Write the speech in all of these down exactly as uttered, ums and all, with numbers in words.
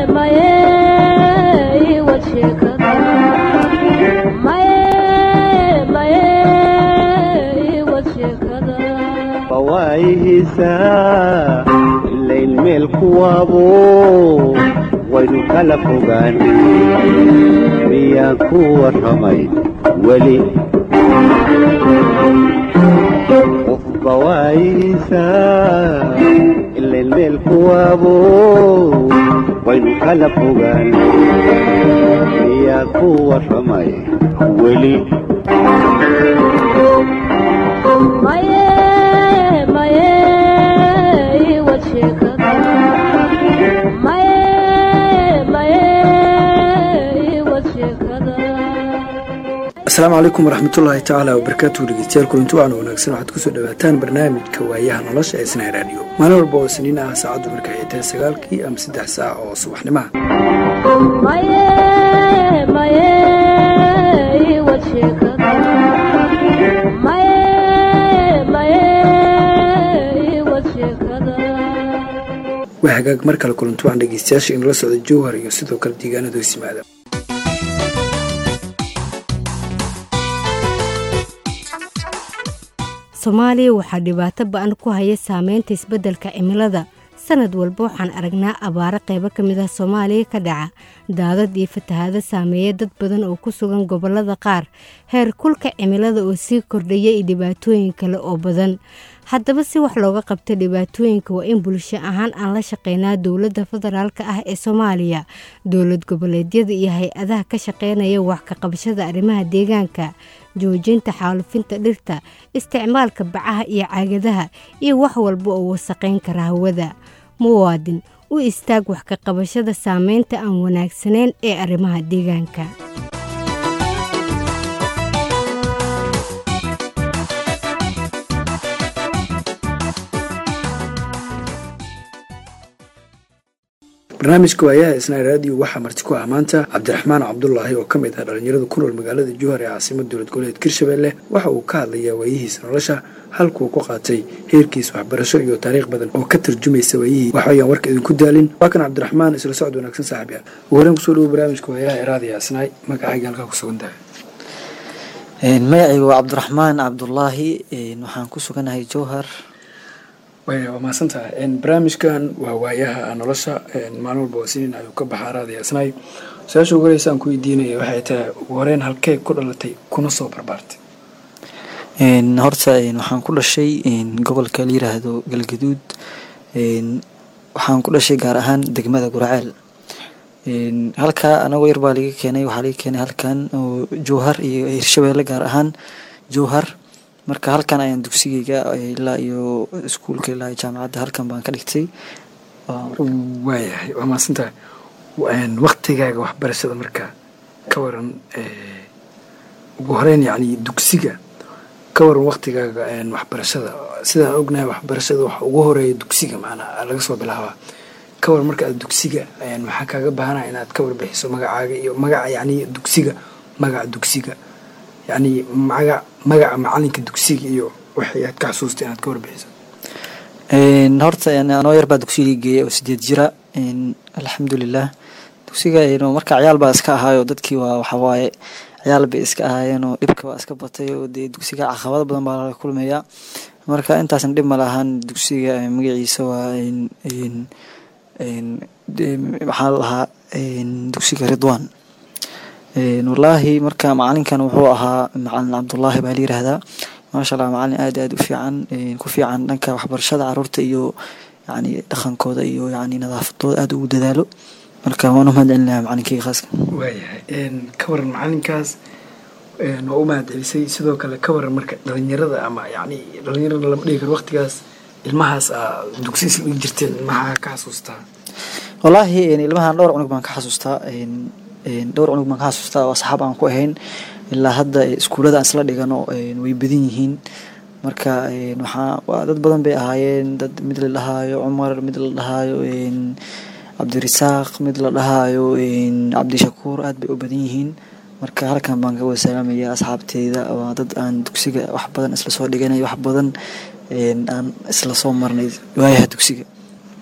maye wajhekada maye maye wajhekada bawaihisa layl meel kuwabo waynu kala fogaan miyaa ku warramay weli qof bawaihisa layl meel kuwabo waynu kala fogaan miyaa ku warramay weli maye maye wajhekada maye maye wajhekada. asalaamu calaykum waraxmatullaahi tacaala wabarakaatuhu dhegeystayaal kulanti wacan wanaagsan waxaad kusoo dhawaataan barnaamijka waayaha nolosha ee Isnaa raadiyo maalin walba oo siniin ah saacadu marka ay tahay sagaalkii ama saddex saac oo subaxnimaha. maye maye wajhekada maye maye wajhekada. waa hagaag mar kale kulanti wacan dhegeystayaasha inala socda jowhar iyo sidoo kale deegaanada hoos yimaada. Soomaaliya waxaa dhibaato ba'an ku haya saameynta isbeddelka cimilada. Sanad walba waxaan aragnaa abaaro qaybo ka mid ah Soomaaliya ka dhaca, daadad iyo fatahaado saameeya dad badan oo ku sugan gobollada qaar. Heer kulka cimilada oo sii kordhaya iyo dhibaatooyin kale oo badan. Haddaba si wax looga qabto dhibaatooyinka waa in bulsho ahaan aan la shaqeynaa dowladda federaalka ah ee Soomaaliya, dowlad goboleedyada iyo hay-adaha ka shaqeynaya wax ka qabashada arrimaha deegaanka, joojinta xaalufinta dhirta, isticmaalka bacaha iyo caagadaha iyo wax walba oo wasaqeyn kara hawada. Muwaadin, u istaag wax ka qabashada saameynta aan wanaagsanayn ee arrimaha deegaanka. barnaamijka waayaha Isnaa raadiyo waxaa marti ku ah maanta Cabdiraxmaan Cabdullaahi oo ka mid ah dhalinyarada ku nool magaalada Jowhar ee caasimadda dowlad goboleedka Hirshabelle. waxa uu ka hadlayaa waayihiisa nolosha, halkuu ku qaatay heerkiisa waxbarasho iyo taariikh badan oo ka tarjumaysa waayihii waxayaan warka idinku daalin. waa kan Cabdiraxmaan, isla socod wanaagsan saaxiib. ugu horreyn kusoo dhawo barnaamijka waayaha raadiyo Isnaa. magacayga halkaa ku sugan tahay? magacaygu waa Cabdiraxmaan Cabdullaahi, waxaan ku suganahay Jowhar. waa mahadsantahay. barnaamijkan waa waayaha nolosha, maalin walba oo siniin ayuu ka baxaa raadiyo Isnaa. su-aasha ugu horeysa aan ku weydiinaya waxay tahay, ugu horreyn halkee ku dhalatay kuna soo barbaartay? horta waxaan ku dhashay gobolka la yiraahdo Galgaduud. waxaan ku dhashay gaar ahaan degmada Guraceel. halkaa anagoo yar baa laga keenay waxaa laga keenay halkan oo Jowhar iyo Hirshabelle, gaar ahaan Jowhar. marka halkan ayaan dugsigayga ilaa iyo iskuulka ilaa jaamacadda halkan baan ka dhigtay. waayahay, waa mahadsantahay. waqtigaaga waxbarashada marka ka waran, ugu horeyn yacni dugsiga ka waran waqtigaaga waxbarashada. sidaan ognahay waxbarashada waxa ugu horeeya dugsiga macnaha laga soo bilaabaa. ka waran marka aad dugsiga waxaa kaaga baahanaa inaad ka warbixiso magacaaga iyo magaca yacni dugsiga, magaca dugsiga yacni magaca magaca macalinka dugsiga iyo waxay aad ka xasuustay inaad ka warbixiso. horta anoo yar baa dugsiga geeyay oo sideed jira. alxamdulilah dugsiga marka ciyaal baa iska ahaayo dadkii waa waxa waaye ciyaal bay iska ahaayeenoo dhibka waa iska batay oo dee dugsiga caqabado badan baa laga kulmaya. marka intaasna dhib ma lahan. dugsiga magaciisa waa waxaa lahaa dugsiga Ridwaan. wallaahi marka macalinkan wuxuu ahaa macalin Cabdullaahi baa la yiraahdaa. maasha Allah, macalin aad aad u fiican, ku fiican dhanka waxbarashada caruurta iyo yacni dhaqankooda iyo yacni nadaafadooda aad ugu dadaalo. marka waan u mahadcelinayaa macalinkayga khaaska. waayahay, ka waran macalinkaas waa u mahadcelisay. sidoo kale ka waran marka dhalinyarada ama yacni dhalinyarada lama dhigi karo waqtigaas ilmahaas aa dugsigiisa dhigi jirteen, maxaa ka xasuustaa? wallaahi ilmahan dhowr cunug baan ka xasuustaa. dhowr cunug baan ka xasuustaa oo asxaab aan ku ahayn. ilaa hadda iskuulada aan isla dhigano way badan yihiin. marka waxaa dad badan bay ahaayeen. dad mid la dhahaayo Cumar, mid la dhahaayo Cabdirasaaq, mid la dhahaayo Cabdishakuur, aad bay u badan yihiin. marka halkan baan ka wada salaamayaa asxaabteyda. waa dad aan dugsiga wax badan isla soo dhiganay, wax badan aan isla soo marnay waayaha dugsiga.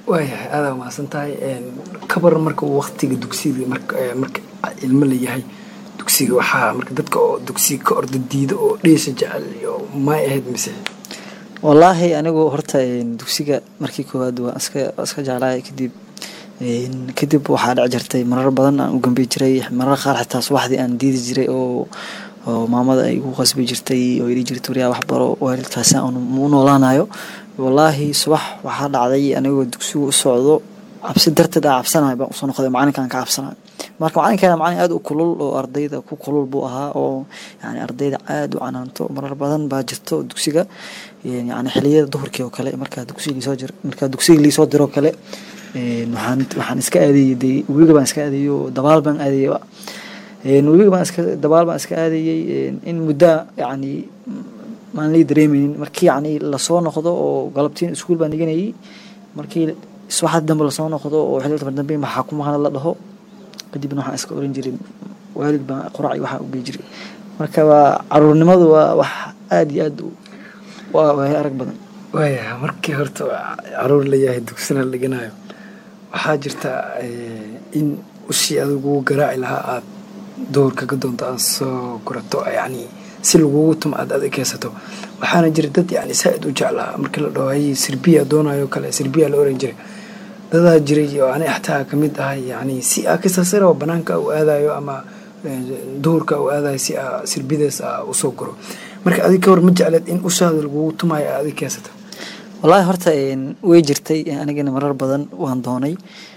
waayahay aada umahadsan tahay kabar marka uu waqtiga dugsiga marka marka ilmo la yahay dugsiga waxaa marka dadka oo dugsiga ka orda diida oo dheesha jecel iyo may ahayd mise wallaahi anigu horta dugsiga markii koowaad waa iska iska jeclaay kadib kadib waxaa dhici jirtay marar badan aan u gambi jiray marar qaar xitaa subaxdii aan diidi jiray oo oo maamada ay igu qasbi jirtay oo ii jirtay wariyaa wax baro waalidkaas aan u noolaanayo wallaahi subax waxaa dhacday anigoo dugsiga u socdo cabsi darteed aan cabsanahay baan usoo noqday macalinkaan ka cabsanahay marka macalinkeena macalin aad u kulul oo ardayda ku kulul buu ahaa oo yani ardayda aad u canaanto marar badan baa jirto dugsiga yani xiliyada duhurkii oo kale markaa dugsiga liisoo jir markaa dugsiga liisoo diro kale waxaan waxaan iska aadayay webiga baan iska aadayay oo dabaal baan aadayay webiga baan iska dabaal baan iska aadayay in muddo yani maan lii dareemaynin markii yani lasoo noqdo oo galabtiin iskuul baan dhiganayay markii subaxda dambe lasoo noqdo oo xilliga dambe maxaa ku maqan la dhaho kadibna waxaan iska oran jiray waalid baan quraac waxa u geey jiray marka waa caruurnimadu waa wax aad iyo aad waa way arag badan waayahay markii horta caruur la yahay dugsiga la dhiganayo waxaa jirta in ushii adigu garaaci lahaa aad doorka ka doonto aad soo kurato yani si lagugu tumo aad adkeysato waxaana jira dad yani saaid u jeclaa markii la dhaho hay sirbiya doonayo kale sirbiya la oran jiray dadaa jiray oo ani xataa ka mid ahay yani si aa kasasara oo banaanka u aadayo ama doorka u aadayo si aa sirbidaas aa usoo guro marka adig ka hor ma jecleed in ushaada lagugu tumayo aad adkeysato wallaahi horta way jirtay anigana marar badan waan doonay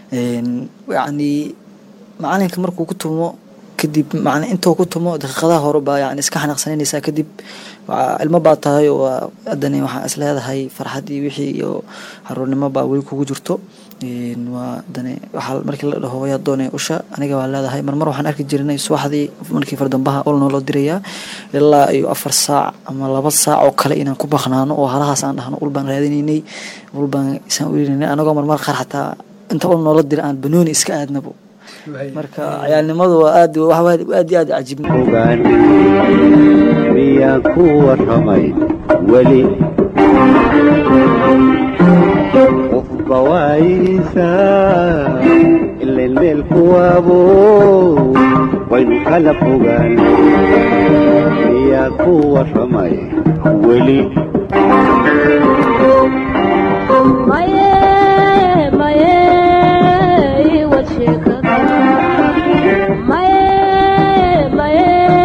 yani macalinka markuu ku tumo kadib macna intuu ku tumo daqiiqadaha hore baa yani iska xanaaqsanaysaa kadib ilmo baa tahay oo adani waxaa is leedahay farxad iyo wixii iyo caruurnimo baa weli kugu jirto waa dani waxaa markii la dhaho yaa doonay usha aniga waa leedahay marmar waxaan arki jirnay subaxdii markii fardambaha ol noo loo dirayaa ilaa iyo afar saac ama laba saac oo kale inaan ku baqnaano oo halahaas aan dhahno ul baan raadinaynay ul baan isaan urinay anagoo marmar qaar xataa inta ul noola dira aan banooni iska aadnabo marka ciyaalnimadu waa aad wax aad aad cajiib ogaan miyaa ku warramay weli qofba waayeysaa ileen meel kuwaabo waynu kala fogaan miyaa ku warramay weli maye maye iwad sheekada maye maye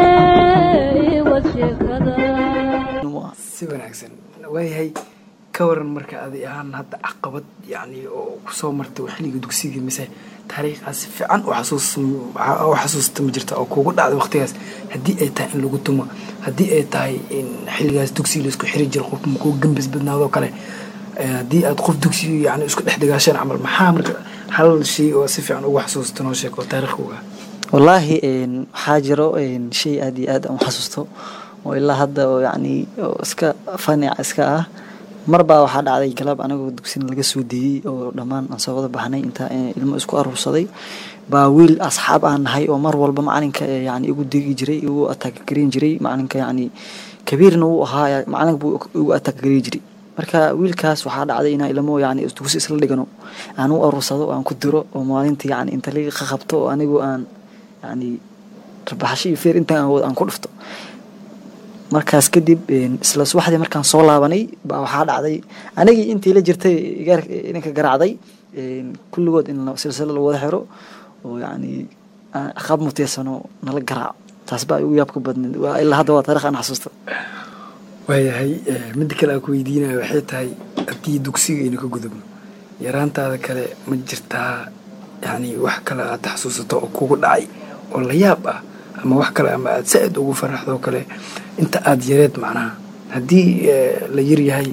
iwad sheekada si wanaagsan waayahay ka waran marka adi ahaan hadda caqabad yani oo kusoo martay xilliga dugsiga mise taariikhaas si fiican u xasuus u xasuusta ma jirta oo kugu dhacday waqtigaas haddii ay tahay in lagu tumo haddii ay tahay in xilligaas dugsiga la isku xiri jiro qof makuu gambis badnaadoo kale haddii aad qof dugsiga yani isku dhex dhigaasheen camal maxaa marka hal shay oo si fiican ugu xasuusta noo sheeg oo taariikh uga wallaahi waxaa jiro shay aad iyo aad aan u xasuusto oo ilaa hadda oo yani iska fanic iska ah marbaa waxaa dhacday galab anagoo dugsiga laga soo deeyey oo dhammaan aan soo wada baxnay intaa ilmo isku aruursaday baa wiil asxaab aan nahay oo mar walba macalinka yani igu digi jiray igu attack gareyn jiray macalinka yani kabiirna uu ahaa macalinka buu igu attack gareyn jiray marka wiilkaas waxaa dhacday inaan ilmo yani dugsi isla dhigano aan u aruursado aan ku diro oo maalintii yani inta laga qabto oo anigu aan yani rabaxashi iyo feer intaan aan ku dhufto markaas kadib isla subaxdii markaan soo laabanay baa waxaa dhacday anigii intii la jirtay ninka garaacday kulligood in silsilo lagu wada xiro oo yani qaab mutiysano nala garaaco taas baa igu yaabka badneed waa ilaa hadda waa taariikh aan xasuusto waayahay midda kale aan ku weydiinayo waxay tahay haddii dugsiga aynu ka gudubno yaraantaada kale ma jirtaa yani wax kale aad xasuusato oo kugu dhacay oo la yaab ah ama wax kale ama aad saaid ugu faraxdo kale inta aad yareed macnaha haddii la yar yahay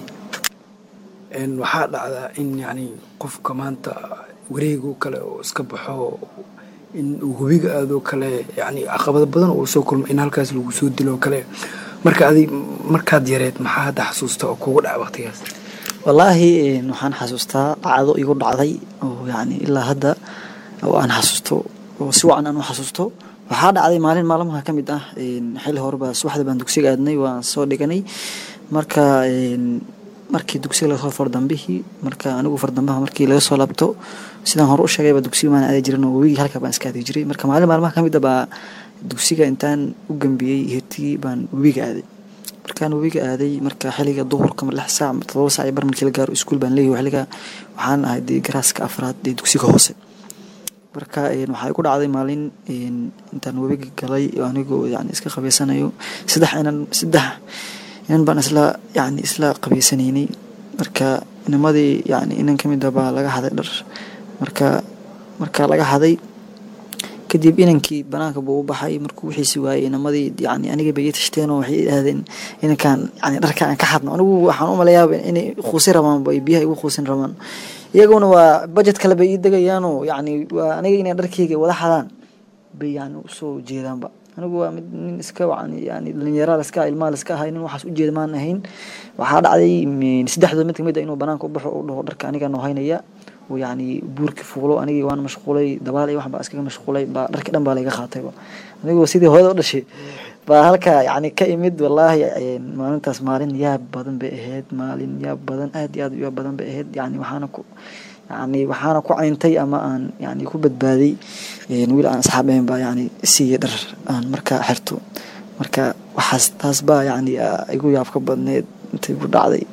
waxaa dhacdaa in yani qofka maanta wareego kale oo iska baxo in uu hubiga aadoo kale yani caqabado badan oo soo kulmo in halkaas lagu soo dilo kale marka adi markaad yareed maxaa hadda xasuusta oo kugu dhaca waqtigaas wallaahi waxaan xasuustaa dhacdo igu dhacday oo yani ilaa hadda oo aan xasuusto oo si wacan aan u xasuusto waxaa dhacday maalin maalmaha ka mid ah xilli horeba subaxda baan dugsiga aadnay waan soo dhiganay marka markii dugsiga laga soo fardambihii marka anigu fardambaha markii laga soo laabto sidaan hore u sheegayba dugsiga maan aaday jirin oo wigi halka baan iska aaday jiray marka maalin maalmaha kamid ah baa dugsiga intaan u gambiyey hirtii baan wiga aaday markaan wiga aaday marka xiliga duhurka lix saac todoba saac bar markii la gaaro iskuul baan leeyahay xiliga waxaan ahay garaaska afraad ee dugsiga hoose marka een waxa ku dhacday maalin een intaan wiga galay anigu yani iska qabeysanayo saddex inaan saddex inaan baan isla yani isla qabeysanaynay marka inamadii yani inaan kamid ah baa laga haday dhar marka marka laga haday kadib inankii banaanka buu u baxay markuu wixiisi waayay inamadii yani aniga bay tashteen oo waxay aadeen inankan yani dharka aan ka xadno anigu waxaan u maleeyaa inay khuusi rabaan bay biyaha igu khuusin rabaan iyaguna waa budget kale bay degayaan oo yani waa aniga inay dharkayga wada xadaan bay yani u soo jeedaanba anigu waa mid nin iska yani yani dhalinyaro iska ilmaha iska ahay nin waxaas u jeed maan ahayn waxa dhacday saddexda mid kamid ah inuu banaanka u baxo oo dhaho dharka aniga noo haynaya oo yani buurki fuulo aniga waan mashquulay dabaal iyo wax baa iskaga mashquulay baa dharka dhan baa laga qaatay anigu sidii hooyada u dhashay baa halka yani ka imid wallahi maalintaas maalin yaab badan bay ahayd maalin yaab badan aad iyo aad yaab badan bay ahayd yani waxaana ku yani waxaana ku cayntay ama aan yani ku badbaaday een wiil aan asxaabeen baa yani si dhar aan marka xirto marka waxaas taas baa yani igu yaab ka badneed intii u dhacday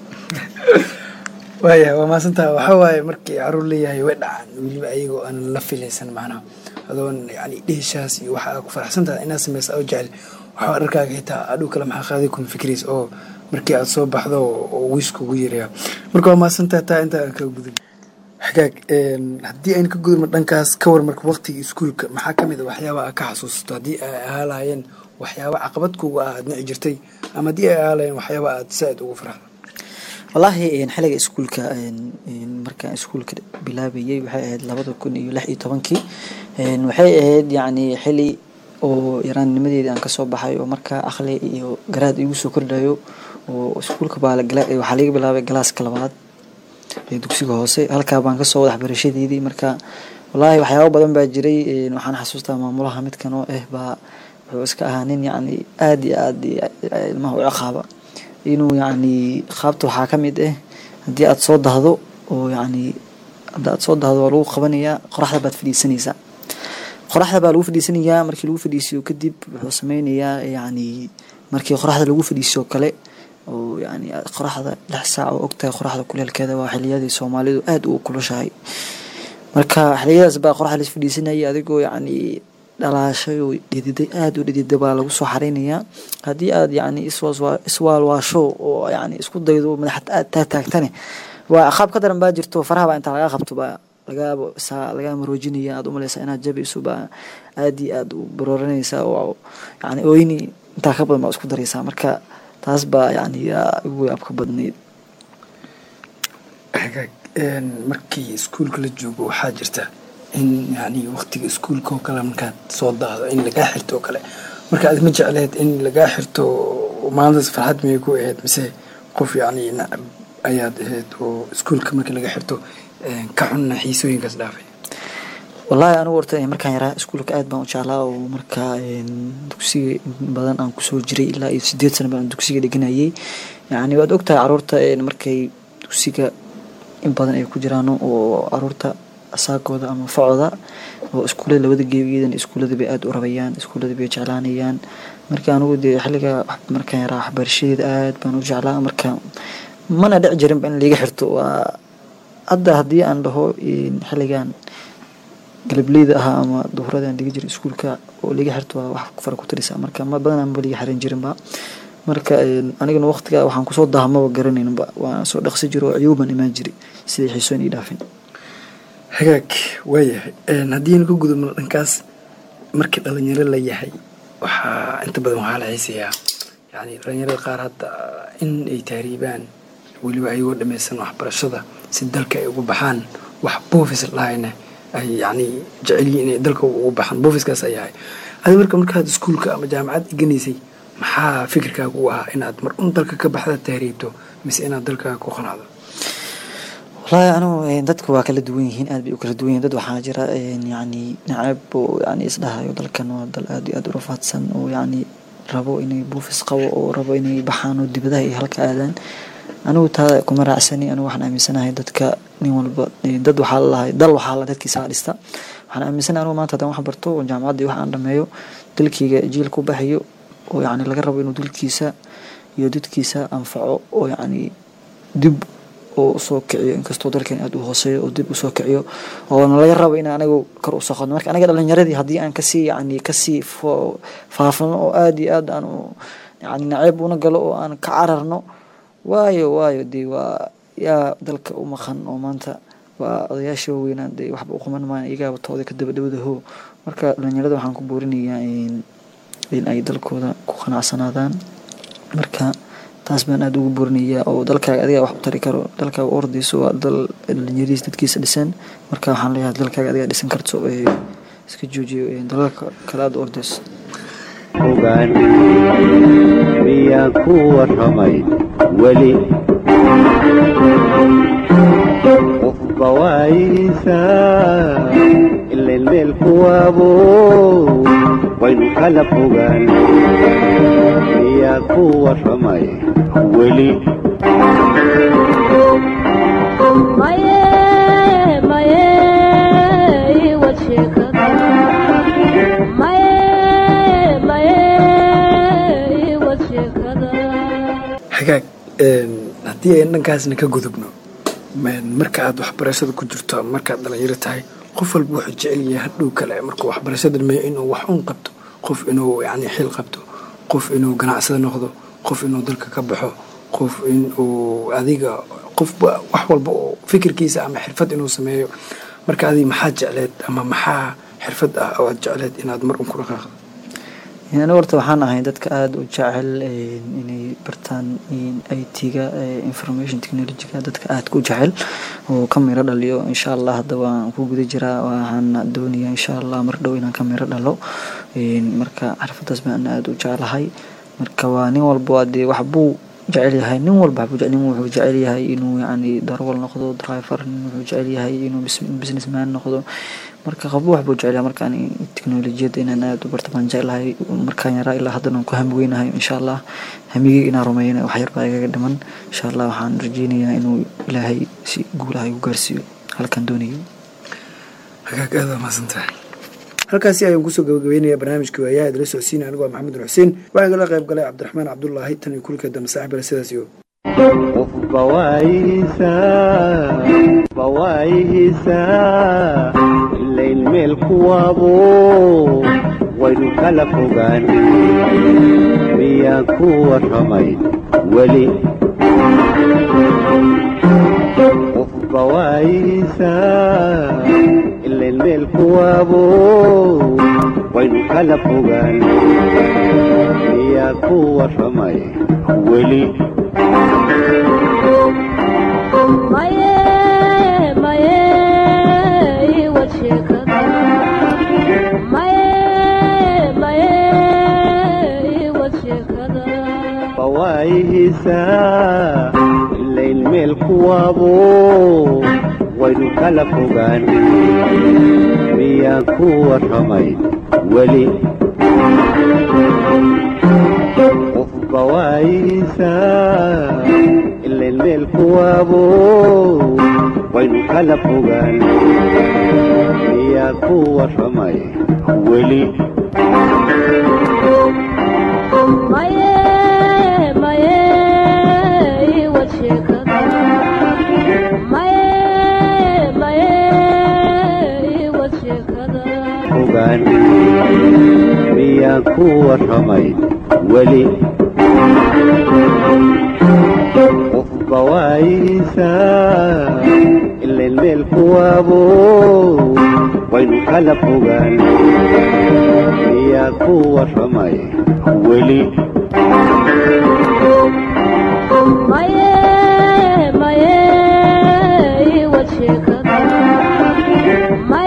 waya waa maasantaa waxa waaye markii caruur leeyahay way dhacaan weliba ayagoo aan la filaysan macnaha adoon yani dheeshaas iyo waxa ku faraxsantahay inaad samayso oo jecel waxaa dharkaaga xitaa adhow kale maxaa qaaday kun fikriis oo markii aad soo baxdo oo wiiskugu yareeya marka waa maasantaa taa inta aan ka gudub xagaag haddii aynu ka gudubno dhankaas ka war marka waqtigii iskuulka maxaa kamid ah waxyaaba aad ka xasuusato haddii ay ahaalaayeen waxyaaba caqabad kuga ah aad nici jirtay ama haddii ay ahaalaayeen waxyaaba aad saaid ugu farxdo والله إن حلقة إسكول ك إن مركز إسكول بلابية وحيد لبض كون يلح يتبنكي إن وحيد يعني حلي أو يران نمدي أن كسب بحي ومركز أخلي جراد يوسف كردايو وإسكول كبار جلا وحليق بلابي جلاس كلامات يدوسي جواسي هل كابان كسب وضح برشيد يدي مركز والله وحياة بدن بجري إن وحنا حسوسته مع ملاحمة كانوا إيه با وإسك أهانين يعني آدي آدي ما هو عقابة inuu yani qaabta waxaa ka mid ah haddii aad soo dahdo oo yani haddii aad soo dahdo waa lagu qabanayaa qoraxda baad fadhiisanaysaa qoraxda baa lagu fadhiisanayaa markii lagu fadhiisiyo kadib wuxuu sameynayaa yani markii qoraxda lagu fadhiisiyo kale oo yani qoraxda lix saac oo ogtahay qoraxda kuleelkeeda waa xilliyadii Soomaalidu aad u kulushahay marka xilliyadaas baa qoraxda la fadhiisanayay adigoo yani dhalaashay oo dhididay aad u dhididay baa lagu soo xareynayaa haddii aad yani iswaal waasho oo yani isku daydo madaxda aad taagtane waa qaab ka daran baa jirto faraha baa inta laga qabto baa laga saa laga maroojinaya aad u maleysaa inaad jabiso baa aad iyo aad u barooranaysaa oo yani ooyni inta ka badan baa isku daraysaa marka taas baa yani ugu yaab ka badneed markii iskuulka la joogo waxaa jirta in yani waqtiga iskuulka oo kale markaad soo daahdo in lagaa xirto oo kale marka aad ma jecleed in lagaa xirto maalintaas farxad miyay ku ahayd mise qof yani nacab ayaad ahayd oo iskuulka markii laga xirto ka xunna xiisooyinkaas dhaafay wallahi anigu horta markaan yaraa iskuulka aad baan u jeclaa oo markaa dugsiga badan aan kusoo jiray ilaa iyo sideed sano baan dugsiga dhiganayay yani waad ogtahay caruurta markay dugsiga in badan ay ku jiraan oo caruurta asaagooda ama facooda oo iskuulada labada geebigeedan iskuulada bay aad u rabayaan iskuulada bay jeclaanayaan marka anigu dee xilliga markaan yaraa waxbarashadeeda aad baan u jeclaa marka mana dhici jirin in laga xirto waa hadda haddii aan dhaho xilligan galableeda ahaa ama duhuradan dhiga jiray iskuulka oo laga xirto waa wax fara ku tirisa marka ma badan aan waliga xiran jirinba marka anigana waqtiga waxaan kusoo daahmaba garanayninba waan soo dhaqsi jiro oo ciyuuban imaan jiray sidii xiisoon ii dhaafin hagaag waayahay haddii aynu ka gudubno dhankaas markii dhalinyaro la yahay waxaa inta badan waxaa la xiisayaa yani dhalinyarada qaar hadda in ay taariibaan weliba ayagoo dhamaysan waxbarashada si dalka ay ugu baxaan wax boofis lahayna ay yani jecel yihiin inay dalka ugu baxaan boofiskaas ay yahay adi marka markaad iskuulka ama jaamacad iganaysay maxaa fikirkaaga u ahaa inaad mar un dalka ka baxda taariibto mise inaad dalkaaga ku qanacdo والله أنا dadku waa kala duwan yihiin aad bay u kala duwan yihiin dad waxaa jira yani nacab oo yani isdhahayo dalkan waa dal aad iyo aad u rafaadsan oo yani rabo inay buufis qabo oo rabo inay baxaan oo dibadaha iyo halka aadaan anigu taa kuma raacsani. anigu waxaan aaminsanahay dadka nin walba dad waxaa lalahay dal waxaa la dadkiisa dhista. waxaan aaminsanahay anigu maanta haddaan wax barto oo jaamacaddii wax aan dhameeyo dalkayga jiil ku baxayo oo yacni laga rabo inuu dalkiisa iyo dadkiisa anfaco oo yacni dib oo soo kiciyo inkastoo dalkan aad u hooseeyo oo dib u soo kiciyo oo laga rabo in anagu kor u soo qadno. marka anaga dhalinyaradii haddii aan kasii yacni kasii faafano oo aad iyo aad aan yacni nacayb una galo oo aan ka cararno waayo waayo dee waa yaa dalka u maqan oo maanta waa odayaasha waaweynaan dee waxba u quman maayan iyagaaba tooda ka dabadhowdaho. marka dhalinyarada waxaan ku boorinayaa in ay dalkooda ku qanacsanaadaan. marka taas baan aad ugu boorinayaa oo dalkaaga adiga wax u tari karo. dalkaaga u ordayso waa dal dhalinyariis dadkiisa dhisan. marka waxaan leeyahay dalkaaga adiga dhisan karto ee iska joojiyo dalalka kale aad u ordayso. ogaan miyaa ku warramay weli qofba waayihiisaa ileen meel kuwaabo waynu kala fogaan miyaa ku warramay weli maye maye iwad sheekada maye maye iwad sheekada. xagaag haddii aynu dhankaasna ka gudubno marka aad waxbarashada ku jirto ama markaad dhalinyaro tahay qof walba wuxuu jecel yahay hadhow kale markuu waxbarashada dhameeyo inuu wax un qabto, qof inuu yacni xil qabto, qof inuu ganacsada noqdo, qof inuu dalka ka baxo, qof inuu adiga qof wax walba oo fikirkiisa ama xirfad inuu sameeyo. marka adiga maxaa jecleed ama maxaa xirfad ah oo aad jecleed inaad mar un ku dhaqaaqdo? yani horta waxaan ahay dadka aada u jecel inay bartaan I T-ga information technology-ga dadka aada ku jecel oo ka miro dhaliyo. insha allah hadda waan ku guda jiraa waxaan doonayaa insha allah mar dhow inaan ka miro dhalo. marka xirfadaas baan aada u jecelahay. marka waa nin walba dee wax buu jecel yahay. nin walba nin wuxuu jecel yahay inuu yacni darawal noqdo, driver, nin wuxuu jecel yahay inuu businessman noqdo. marka qofba wax buu jecel yahay. marka ani teknolojiyadda inaan aada u barto baan jeclahay. markaan yaraa ilaa haddana waan ku hamweynahay. insha allah hamigii inaan rumeeyana wax yar baa igaga dhiman. insha allah waxaan rajeynayaa inuu ilaahay si guulaha igu gaarsiiyo halkaan doonayo. hagaag aada mahadsantahay. halkaasi ayaan kusoo gabagabeynaya barnaamijka waayaha idila socodsiina. anigoo maxamed nur xuseen waxaa igala qayb galay cabdiraxmaan cabdullaahi. tan iyo kulka dambe saaxiib ale sidaas iyo qofba waayihiisaa waayihiisaa ilayn meel kuwaabo waynu kala fogaan miyaa ku warramay weli qofba waayihiisaa ilayn meel kuwaabo waynu kala fogaan miyaa ku warramay weli maye maye iwad sheekada maye maye iwad sheekada bawaayihiisaa ilayn meel kuwaabo waynu kala fogaan miyaa ku warramay weli qofba waayihiisaa ilayn meel kuwaabo waynu kala fogaan miyaa ku warramay weli maye maye iwad sheekada maye maye iwad sheekada fogaan miyaa ku warramay weli qofba waayihiisaa ilayn meel kuwaabo waynu kala fogaan miyaa ku warramay weli maye maye iwad sheekada